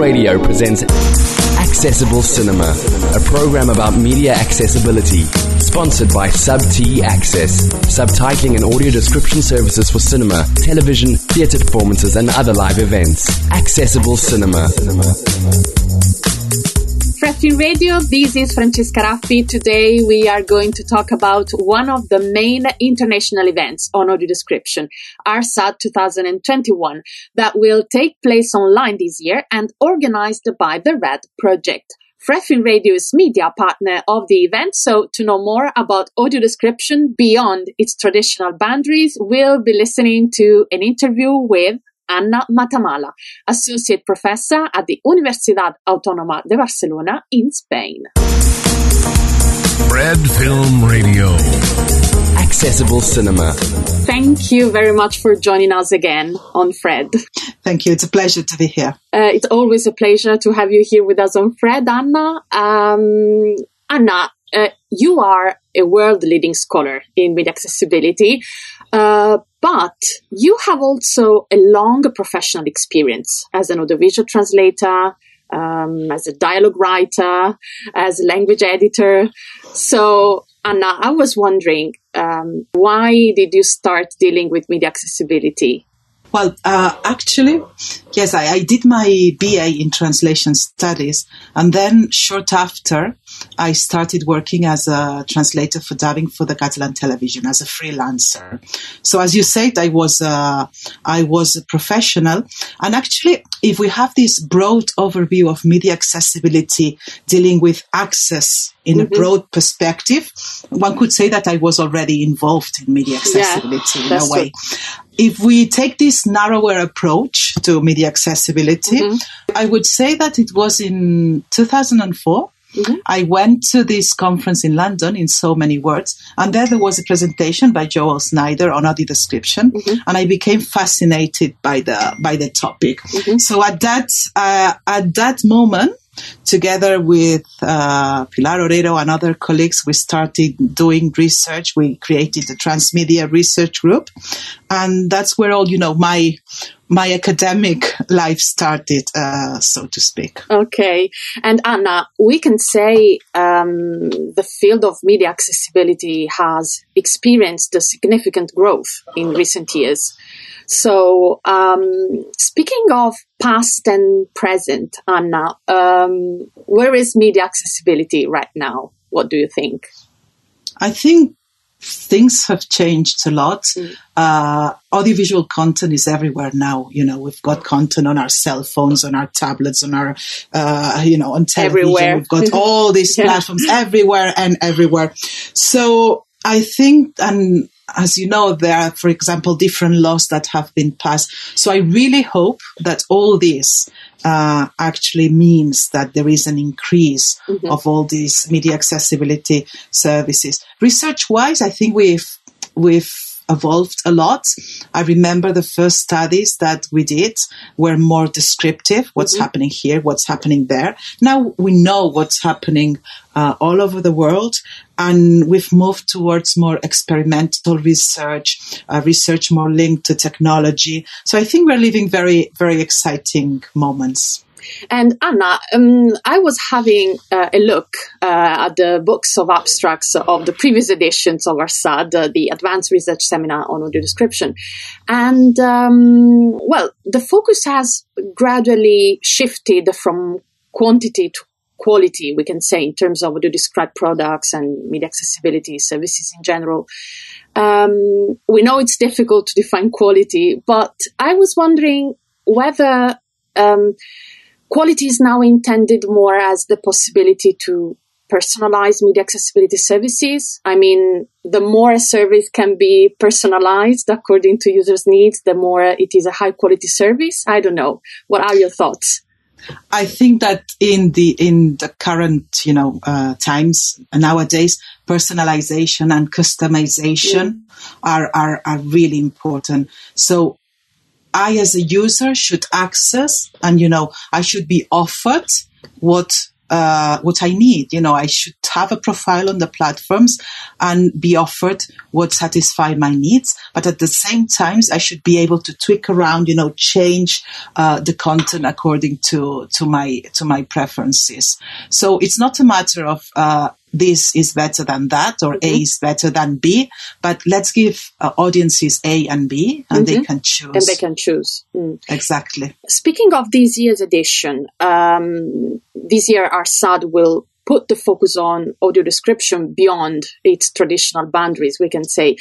Radio presents Accessible Cinema, a program about media accessibility, sponsored by Sub-T Access, subtitling and audio description services for cinema, television, theatre performances and other live events. Accessible Cinema. Freffin Radio, this is Francesca Raffi. Today we are going to talk about one of the main international events on audio description, ARSAD 2021, that will take place online this year and organized by the RED Project. Freffin Radio is media partner of the event, so to know more about audio description beyond its traditional boundaries, we'll be listening to an interview with Anna Matamala, Associate Professor at the Universidad Autónoma de Barcelona in Spain. Fred Film Radio. Accessible Cinema. Thank you very much for joining us again on Fred. Thank you. It's a pleasure to be here. It's always a pleasure to have you here with us on Fred, Anna. Anna, you are a world-leading scholar in media accessibility. But you have also a long professional experience as an audiovisual translator, as a dialogue writer, as a language editor. So, Anna, I was wondering, why did you start dealing with media accessibility? Well, actually, yes, I did my BA in translation studies, and then short after, I started working as a translator for dubbing for the Catalan television as a freelancer. So, as you said, I was a professional, and actually, if we have this broad overview of media accessibility dealing with access in a broad perspective, one could say that I was already involved in media accessibility in a way. If we take this narrower approach to media accessibility, I would say that it was in 2004. I went to this conference in London, in So Many Words, and there was a presentation by Joel Snyder on audio description, and I became fascinated by the topic. So at that moment, together with Pilar Orero and other colleagues, we started doing research. We created the Transmedia Research Group, and that's where all my academic life started, so to speak. Okay, and Anna, we can say the field of media accessibility has experienced a significant growth in recent years. So, speaking of past and present, Anna, where is media accessibility right now? What do you think? I think things have changed a lot. Audiovisual content is everywhere now. We've got content on our cell phones, on our tablets, on our, on television. Everywhere. We've got all these platforms everywhere and everywhere. So I think, and as you know, there are, for example, different laws that have been passed. So I really hope that all this actually means that there is an increase of all these media accessibility services. Research-wise, I think we've evolved a lot. I remember the first studies that we did were more descriptive. What's happening here? What's happening there? Now we know what's happening all over the world, and we've moved towards more experimental research, research more linked to technology. So I think we're living very, very exciting moments. And Anna, I was having a look at the books of abstracts of the previous editions of ARSAD, the Advanced Research Seminar on Audio Description. And, the focus has gradually shifted from quantity to quality, we can say, in terms of audio described products and media accessibility services in general. We know it's difficult to define quality, but I was wondering whether quality is now intended more as the possibility to personalize media accessibility services. I mean, the more a service can be personalized according to users' needs, the more it is a high quality service. I don't know. What are your thoughts? I think that in the current, times nowadays, personalization and customization are really important. So I, as a user, should access and, I should be offered what what I need. I should have a profile on the platforms and be offered what satisfy my needs. But at the same time, I should be able to tweak around, change the content according to my preferences. So it's not a matter of this is better than that, or A is better than B, but let's give audiences A and B, and they can choose. And they can choose. Exactly. Speaking of this year's edition, this year ARSAD will put the focus on audio description beyond its traditional boundaries, we can say.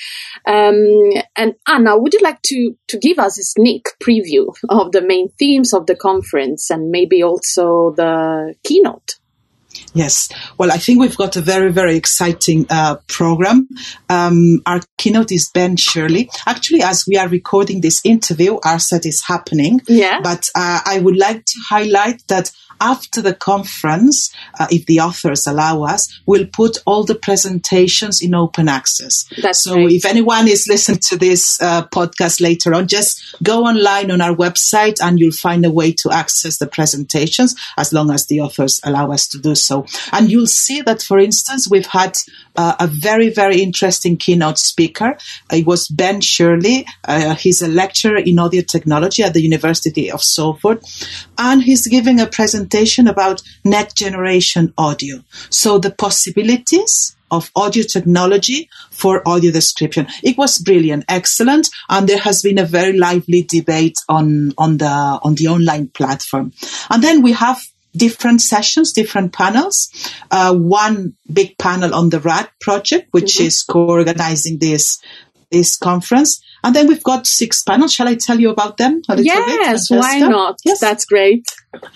And Anna, would you like to give us a sneak preview of the main themes of the conference and maybe also the keynote? Yes. Well, I think we've got a very, very exciting program. Our keynote is Ben Shirley. Actually, as we are recording this interview, ARSAD is happening. Yeah. But I would like to highlight that after the conference, if the authors allow us, we'll put all the presentations in open access. So great. If anyone is listening to this podcast later on, just go online on our website and you'll find a way to access the presentations as long as the authors allow us to do so. And you'll see that, for instance, we've had a very, very interesting keynote speaker. It was Ben Shirley. He's a lecturer in audio technology at the University of Salford. And he's giving a presentation about next generation audio. So the possibilities of audio technology for audio description. It was brilliant, excellent, and there has been a very lively debate on the online platform. And then we have different sessions, different panels. One big panel on the RAD project, which is co-organizing this conference. And then we've got 6 panels. Shall I tell you about them a little bit? Yes, why not? Yes. That's great.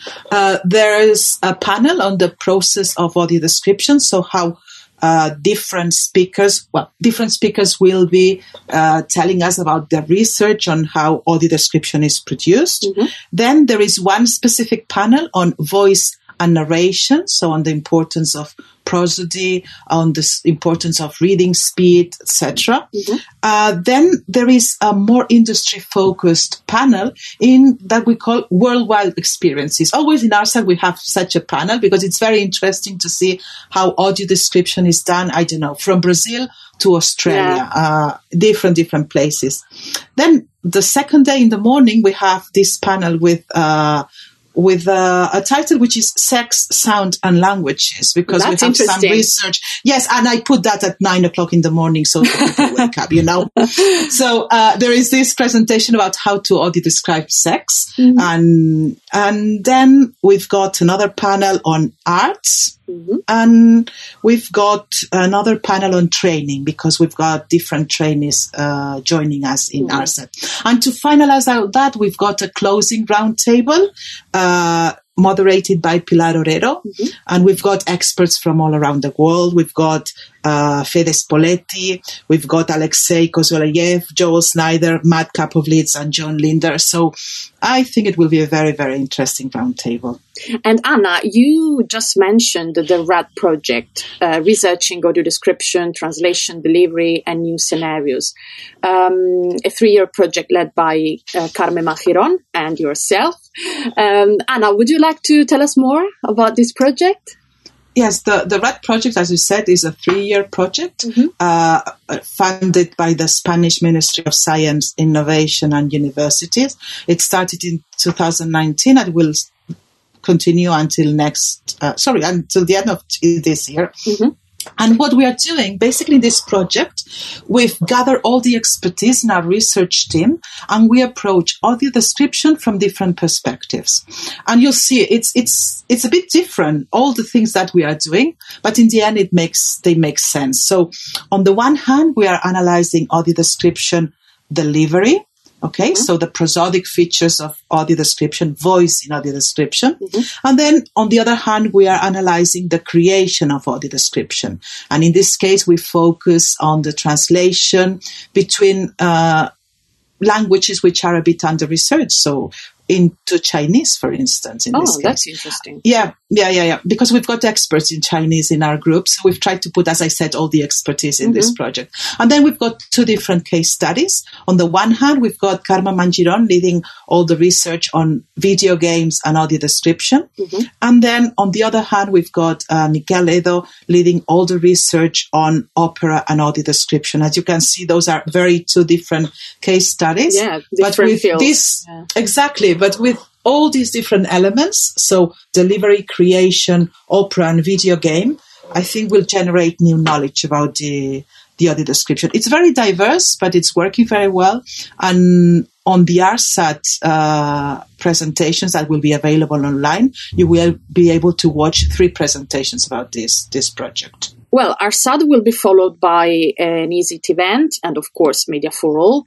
There is a panel on the process of audio description. So how different speakers will be telling us about their research on how audio description is produced. Then there is one specific panel on voice and narration, so on the importance of prosody, on the importance of reading speed, etc. Then there is a more industry-focused panel in that we call worldwide experiences. Always in ARSAD we have such a panel because it's very interesting to see how audio description is done, I don't know, from Brazil to Australia, different places. Then the second day in the morning we have this panel with a title which is Sex, Sound and Languages, because we have some research. Yes, and I put that at 9:00 in the morning so people wake up, So there is this presentation about how to audio describe sex. And then we've got another panel on arts. And we've got another panel on training because we've got different trainees joining us in ARSAD. And to finalize out that, we've got a closing roundtable moderated by Pilar Orero. And we've got experts from all around the world. We've got Fede Spoletti, we've got Alexei Kozolayev, Joel Snyder, Matt Kapovlitz, and John Linder. So I think it will be a very, very interesting roundtable. And Anna, you just mentioned the RAD project, researching audio description, translation, delivery, and new scenarios. A 3-year project led by Carmen Majiron and yourself. Anna, would you like to tell us more about this project? Yes, the RAD project, as you said, is a 3-year project funded by the Spanish Ministry of Science, Innovation and Universities. It started in 2019 and will continue until until the end of this year. And what we are doing, basically in this project, we've gathered all the expertise in our research team and we approach audio description from different perspectives. And you'll see it's a bit different, all the things that we are doing, but in the end they make sense. So on the one hand, we are analyzing audio description delivery. Okay, so the prosodic features of audio description, voice in audio description. And then on the other hand, we are analyzing the creation of audio description. And in this case, we focus on the translation between languages which are a bit under research. So into Chinese, for instance. In this case. That's interesting. Yeah. Because we've got experts in Chinese in our group. So we've tried to put, as I said, all the expertise in this project. And then we've got 2 different case studies. On the one hand, we've got Carmen Mangiron leading all the research on video games and audio description. And then on the other hand, we've got Miquel Edo leading all the research on opera and audio description. As you can see, those are 2 different case studies. Yeah, different fields. Exactly. But with all these different elements, so delivery, creation, opera, and video game, I think will generate new knowledge about the audio description. It's very diverse, but it's working very well. And on the ARSAT presentations that will be available online, you will be able to watch 3 presentations about this project. Well, ARSAT will be followed by an EASIT event and, of course, Media for All.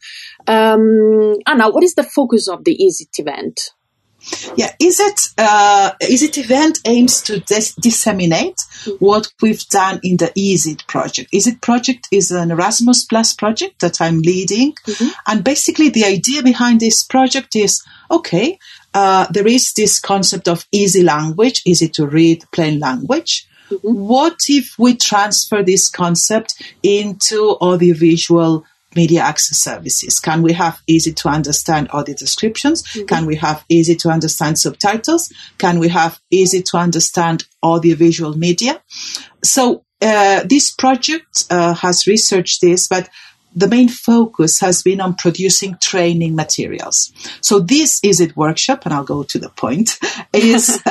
Anna, what is the focus of the EASIT event? Yeah, EASIT event aims to disseminate what we've done in the EASIT project. EASIT project is an Erasmus Plus project that I'm leading. And basically the idea behind this project is, there is this concept of easy language, easy to read, plain language. What if we transfer this concept into audiovisual media access services? Can we have easy to understand audio descriptions? Can we have easy to understand subtitles? Can we have easy to understand audiovisual media? So this project has researched this, but the main focus has been on producing training materials. So this EASIT workshop, and I'll go to the point, is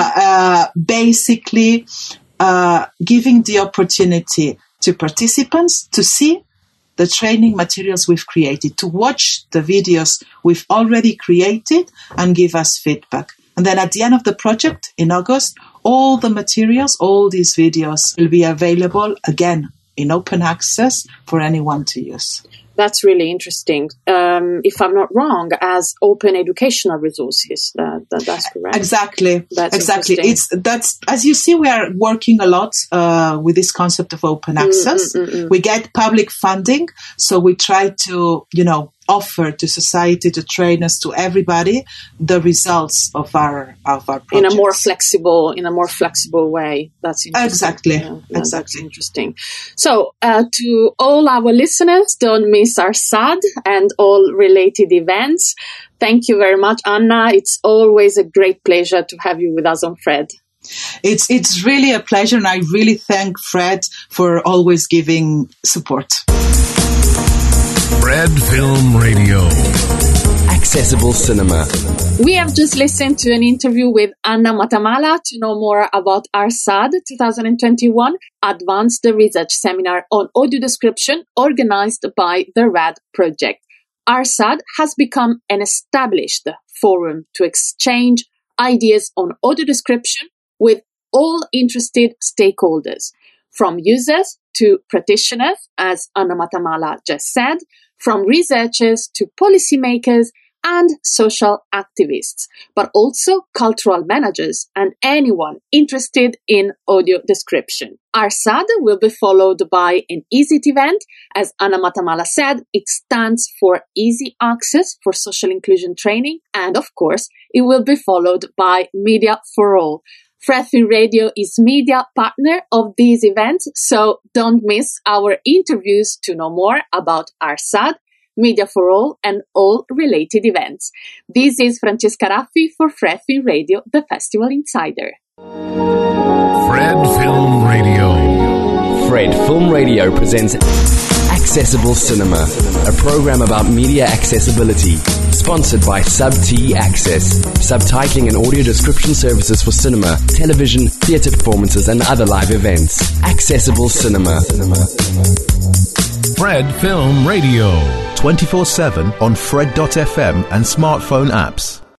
basically giving the opportunity to participants to see the training materials we've created, to watch the videos we've already created and give us feedback. And then at the end of the project in August, all the materials, all these videos will be available again in open access for anyone to use. That's really interesting. If I'm not wrong, as open educational resources, that's correct. Exactly. That's as you see, we are working a lot with this concept of open access. We get public funding, so we try to, offer to society, to trainers, to everybody, the results of our projects. in a more flexible way. That's interesting. Exactly. That's interesting. So to all our listeners, don't miss ARSAT and all related events. Thank you very much, Anna. It's always a great pleasure to have you with us on Fred. It's really a pleasure, and I really thank Fred for always giving support. Fred Film Radio. Accessible cinema. We have just listened to an interview with Anna Matamala to know more about ARSAT 2021 Advanced Research Seminar on Audio Description organized by the RAD project. ARSAT has become an established forum to exchange ideas on audio description with all interested stakeholders, from users to practitioners, as Anna Matamala just said, from researchers to policymakers and social activists, but also cultural managers and anyone interested in audio description. ARSAT will be followed by an EASIT event. As Anna Matamala said, it stands for Easy Access for Social Inclusion Training, and of course, it will be followed by Media for All. Fred Film Radio is media partner of these events, so don't miss our interviews to know more about ARSAT, Media for All, and all related events. This is Francesca Raffi for Fred Film Radio, the Festival Insider. Fred Film Radio. Fred Film Radio presents Accessible Cinema, a program about media accessibility, sponsored by Sub-T Access, subtitling and audio description services for cinema, television, theatre performances and other live events. Accessible Cinema. Fred Film Radio. 24/7 on Fred.fm and smartphone apps.